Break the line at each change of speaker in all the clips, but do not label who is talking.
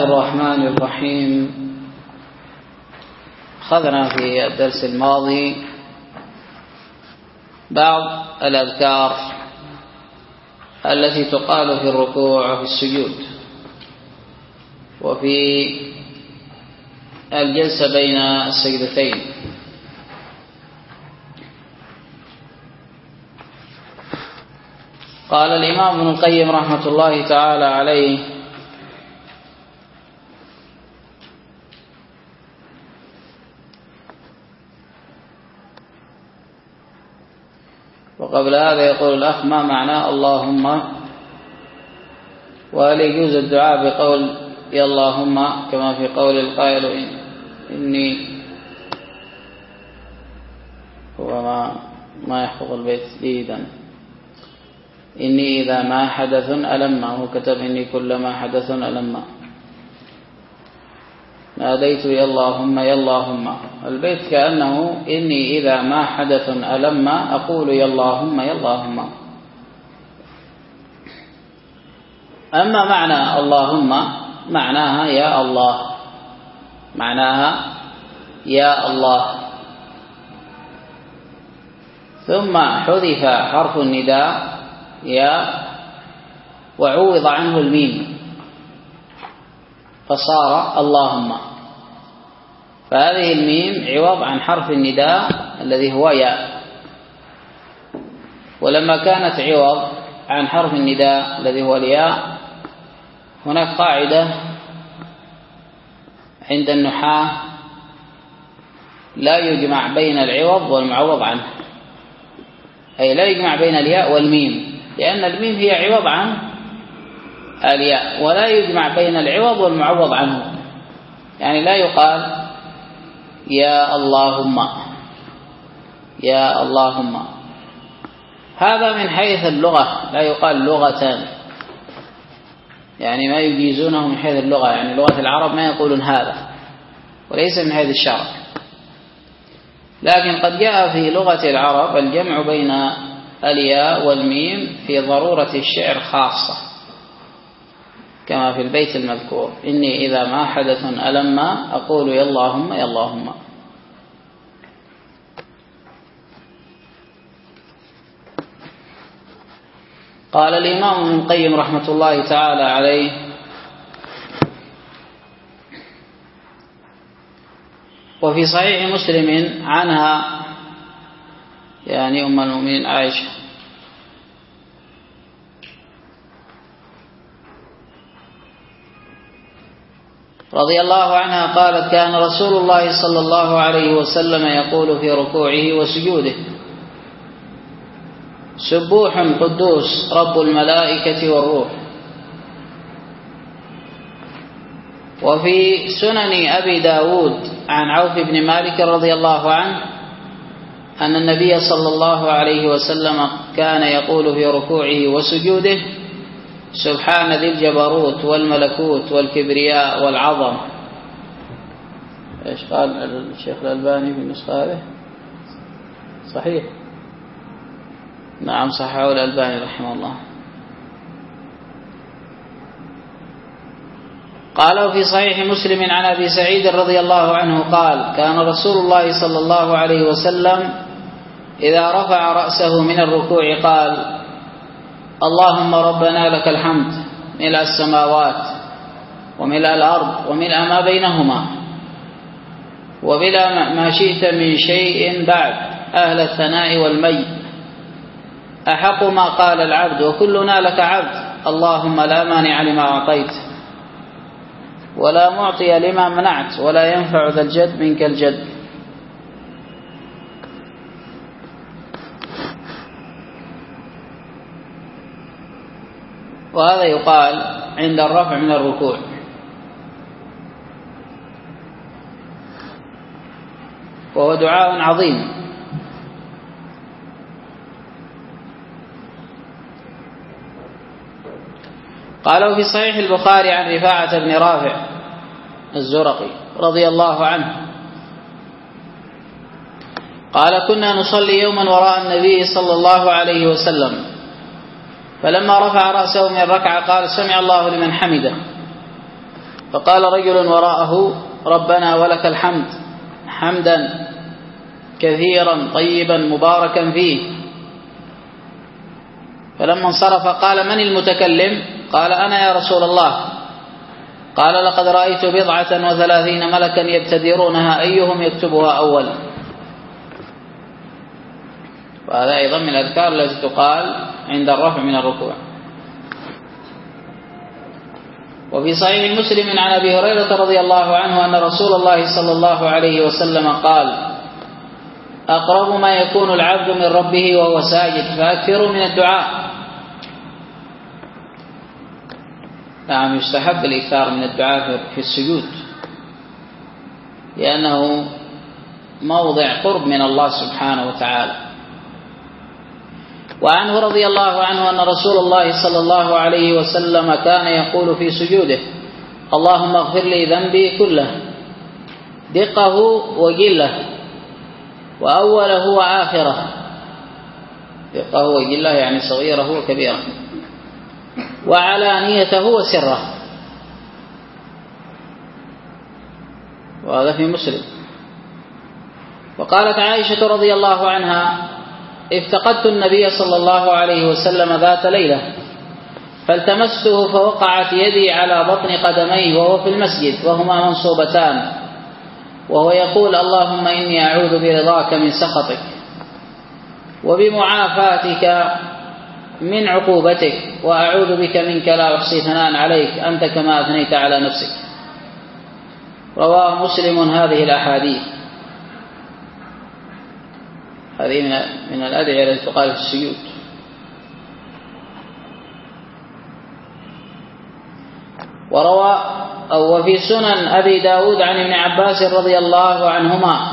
الرحمن الرحيم. أخذنا في الدرس الماضي بعض الأذكار التي تقال في الركوع وفي السجود وفي الجلسة بين السجدتين. قال الإمام ابن القيم رحمة الله تعالى عليه: وقبل هذا يقول الأخ: ما معنى اللهم؟ وهل يجوز الدعاء بقول يا اللهم كما في قول القائل إني هو ما يحفظ البيت جيدا، إني إذا ما حدث ألما، هو كتب إني كلما حدث ألما ناديت يا اللهم يا اللهم. البيت كأنه إني إذا ما حدث ألما أقول يا اللهم يا اللهم. أما معنى اللهم معناها يا الله، معناها يا الله، ثم حذف حرف النداء يا وعوض عنه الميم فصار اللهم، فهذه الميم عوض عن حرف النداء الذي هو يا. ولما كانت عوض عن حرف النداء الذي هو الياء، هناك قاعدة عند النحاة: لا يجمع بين العوض والمعوض عنه، أي لا يجمع بين الياء والميم، لأن الميم هي عوض عن الياء، ولا يجمع بين العوض والمعوض عنه. يعني لا يقال يا اللهم يا اللهم، هذا من حيث اللغة، لا يقال لغة، يعني ما يجيزونه من حيث اللغة، يعني لغة العرب ما يقولون هذا، وليس من حيث الشرع. لكن قد جاء في لغة العرب الجمع بين الياء والميم في ضرورة الشعر خاصة، كما في البيت المذكور: إني إذا ما حدث ألما أقول يا اللهم يا اللهم. قال الإمام ابن القيم رحمة الله تعالى عليه: وفي صحيح مسلم عنها، يعني أم المؤمنين عائشة رضي الله عنها قالت: كان رسول الله صلى الله عليه وسلم يقول في ركوعه وسجوده: سبوح قدوس رب الملائكة والروح. وفي سنن أبي داود عن عوف بن مالك رضي الله عنه أن النبي صلى الله عليه وسلم كان يقول في ركوعه وسجوده: سبحان ذي الجبروت والملكوت والكبرياء والعظم. إيش قال الشيخ الألباني في النسخة هذه؟ صحيح؟ نعم صححه الألباني رحمه الله. قال في صحيح مسلم عن أبي سعيد رضي الله عنه قال: كان رسول الله صلى الله عليه وسلم إذا رفع رأسه من الركوع قال: اللهم ربنا لك الحمد ملء السماوات وملء الأرض وملء ما بينهما وملء ما شئت من شيء بعد، أهل الثناء والمجد، أحق ما قال العبد وكلنا لك عبد، اللهم لا مانع لما أعطيت ولا معطي لما منعت ولا ينفع ذا الجد منك الجد. وهذا يقال عند الرفع من الركوع. وهو دعاء عظيم. قالوا في صحيح البخاري عن رفاعة بن رافع الزرقي رضي الله عنه قال: كنا نصلي يوما وراء النبي صلى الله عليه وسلم، فلما رفع رأسه من الركعة قال: سمع الله لمن حمده. فقال رجل وراءه: ربنا ولك الحمد حمدا كثيرا طيبا مباركا فيه. فلما انصرف قال: من المتكلم؟ قال: أنا يا رسول الله. قال: لقد رأيت 37 ملكا يبتدرونها أيهم يكتبها أول. وهذا أيضا من الأذكار التي تقال عند الرفع من الركوع. وفي صحيح مسلم عن أبي هريرة رضي الله عنه أن رسول الله صلى الله عليه وسلم قال: أقرب ما يكون العبد من ربه وهو ساجد فأكثروا من الدعاء. نعم، يستحب الإكثار من الدعاء في السجود، لأنه موضع قرب من الله سبحانه وتعالى. وعنه رضي الله عنه أن رسول الله صلى الله عليه وسلم كان يقول في سجوده: اللهم اغفر لي ذنبي كله دقه وجله وأوله وآخره. دقه وجله يعني صغيره وكبيره، وعلانيته وسره. وهذا في مسلم. وقالت عائشة رضي الله عنها: افتقدت النبي صلى الله عليه وسلم ذات ليلة فالتمسته فوقعت يدي على بطن قدميه وهو في المسجد وهما منصوبتان، وهو يقول: اللهم إني أعوذ برضاك من سخطك وبمعافاتك من عقوبتك وأعوذ بك منك لا أحصي ثناء عليك أنت كما أثنيت على نفسك. رواه مسلم هذه الأحاديث. هذه من الأدعية التي تقال في السجود. وفي سنن أبي داود عن ابن عباس رضي الله عنهما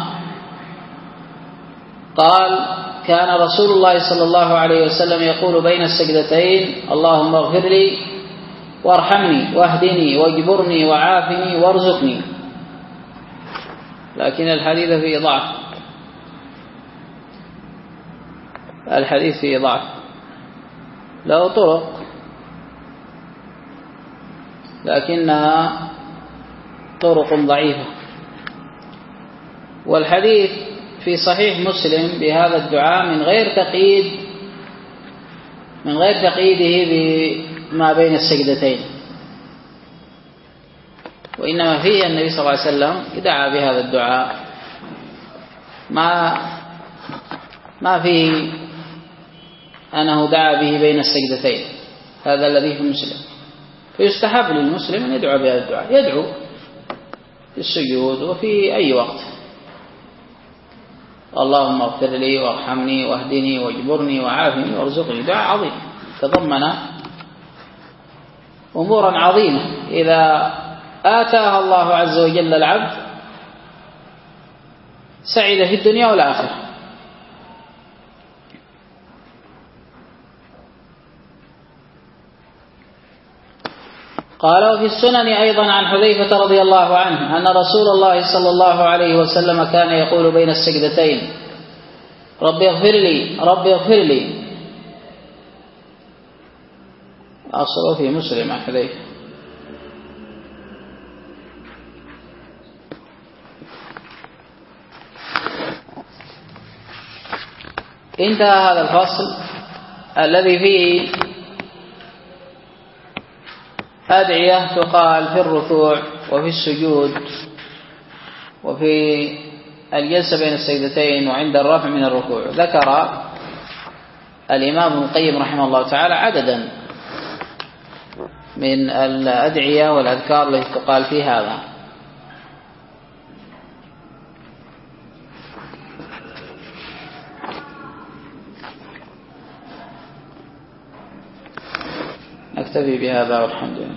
قال: كان رسول الله صلى الله عليه وسلم يقول بين السجدتين: اللهم اغفر لي وارحمني واهدني واجبرني وعافني وارزقني. لكن الحديث فيه ضعف. الحديث فيه ضعف، له طرق لكنها طرق ضعيفة. والحديث في صحيح مسلم بهذا الدعاء من غير تقييده بما بين السجدتين، وإنما فيه النبي صلى الله عليه وسلم دعا بهذا الدعاء، ما فيه أنه دعا به بين السجدتين. هذا الذي في مسلم. فيستحب للمسلم أن يدعو بهذا الدعاء، يدعو في السجود وفي أي وقت: اللهم اغفر لي وارحمني واهدني واجبرني وعافني وارزقني. دعاء عظيم تضمن أمورا عظيمة إذا آتاها الله عز وجل العبد سعيد في الدنيا والآخرة. قال: وفي السنن أيضا عن حذيفة رضي الله عنه أن رسول الله صلى الله عليه وسلم كان يقول بين السجدتين: رب اغفر لي رب اغفر لي. أصله في مسلم عن حذيفة. انتهى هذا الفصل الذي فيه أدعية تقال في الركوع وفي السجود وفي الجلسة بين السجدتين وعند الرفع من الركوع. ذكر الإمام ابن القيم رحمه الله تعالى عددا من الأدعية والأذكار التي تقال في هذا. نكتفي بهذا والحمد لله.